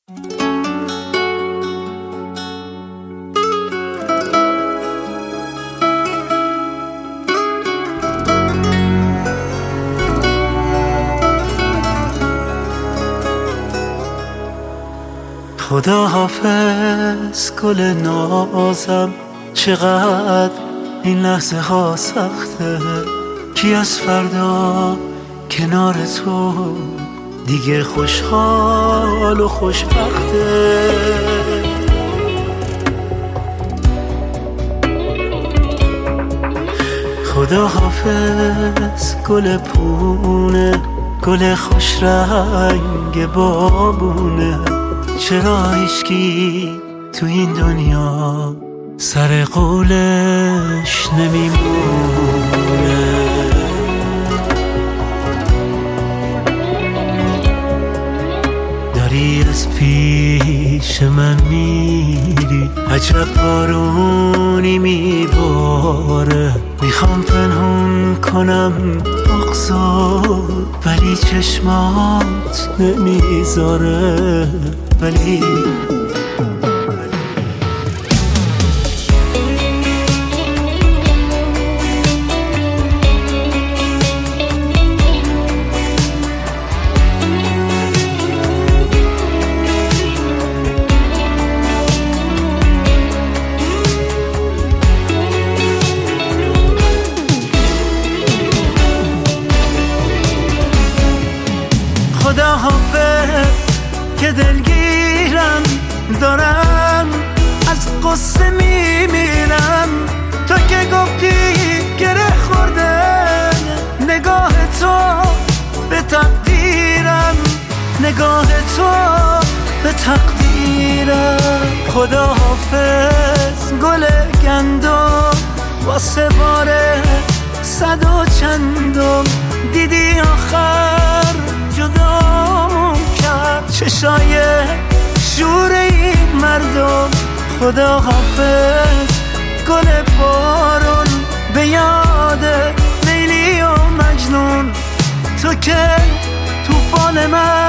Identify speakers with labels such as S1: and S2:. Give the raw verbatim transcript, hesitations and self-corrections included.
S1: خدا حافظ گل نازم، چقدر این لحظه ها سخته. کی از فردا کنار تو دیگه خوشحال و خوشبخته. خدا حافظ گل پونه، گل خوش رنگ بابونه. چرا هیچکی تو این دنیا سر قولش نمیمونه؟ داری از پیش من میری، عجب بارونی میباره. میخوام پنهون کنم بغضو ولی چشمات نمیذاره. ولی خدا حافظ که دلگیرم، دارم از قصه میمیرم. تو که گفتی گره خورده نگاه تو به تقدیرم، نگاه تو به تقدیرم. خدا حافظ گل گندم، واسه باره صد و چندم. دیدی آخر جدامون کرد چشای شور این مردم. خدا حافظ گل بارون به یاد لیلی و مجنون. تو که توفان من